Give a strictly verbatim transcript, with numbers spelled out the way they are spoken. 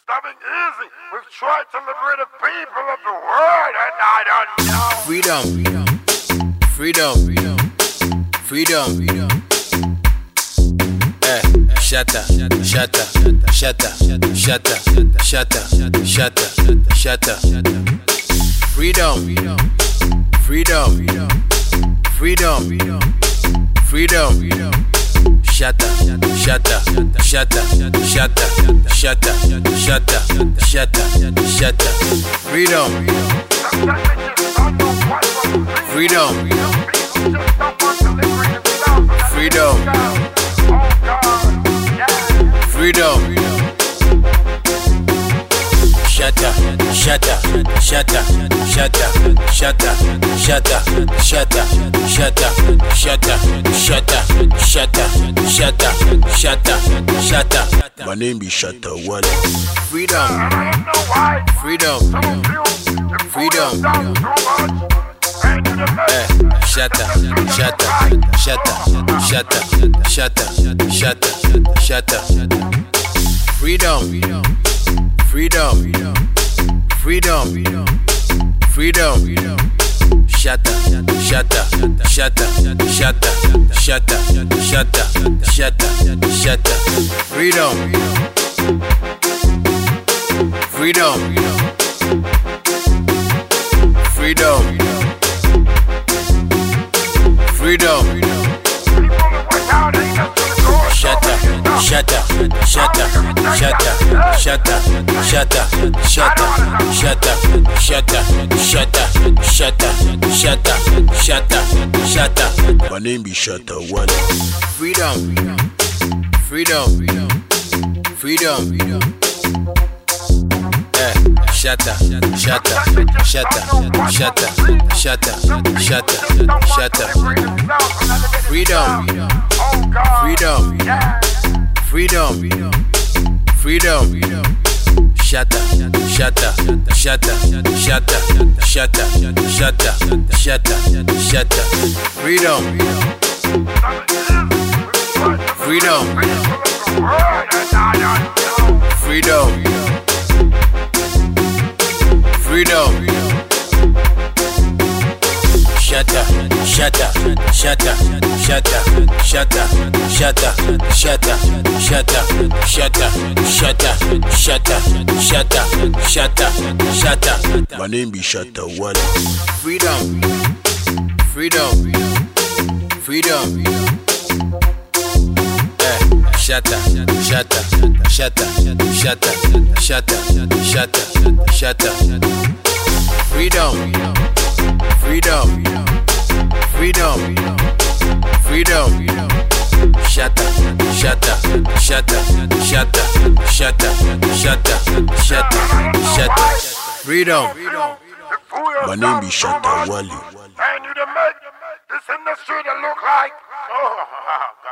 Something easy. We've tried to liberate the people of the world, and I don't know. Freedom, freedom, freedom, freedom. Eh, shatter, shatter, shatter, shatter, shatter, shatter, shatter. Freedom, freedom, freedom, freedom. Shatter, shatter, shatter, shatter, shatter, shatter, shatter, shatter. Freedom, freedom, freedom, freedom. Shatter, shatter, shatter, shatter, shatter, shatter, shatter, shatter, shatter, shatter, shatter, shatter, shatter, shatter. My name be Shatta Wale. Freedom, freedom, freedom. Eh, shatter, shatter, shatter, shatter, shatter, shatter, shatter. Freedom, freedom, freedom, freedom. Shatter, shatter, shatter, shatter, shatter, shatter, shatter, shatter. Freedom, freedom, freedom, freedom. Shatter, shatter, shatter, shatter, shatter, shatter, shatter, shatter, shatter, shatter, shatter, shatter, shatter, shatter. My name be Shatta Wale. Freedom, freedom, freedom. Eh, shatter, shatter, shatter, shatter, shatter, shatter, shatter. Freedom, freedom, freedom, freedom. Shatter, shatter, shatter, shatter, shatter, shatter, shatter, shatter. Freedom, freedom, freedom, freedom. Shatter, shatter, shatter, shatter, shatter, shatter, shatter, shatter, shatter, shatter, shatter, shatter, shatter, shatter. My name be Shatta Wale. Freedom, freedom, freedom. Eh, shatter, shatter, shatter, shatter, shatter, shatter, shatter. Freedom, freedom, freedom, freedom. Shatter, shatter, shatter, shatter, shatter, shatter, shatter, shatter. Freedom. My name be Shatta Wale. And you to make this industry to look like, oh, God.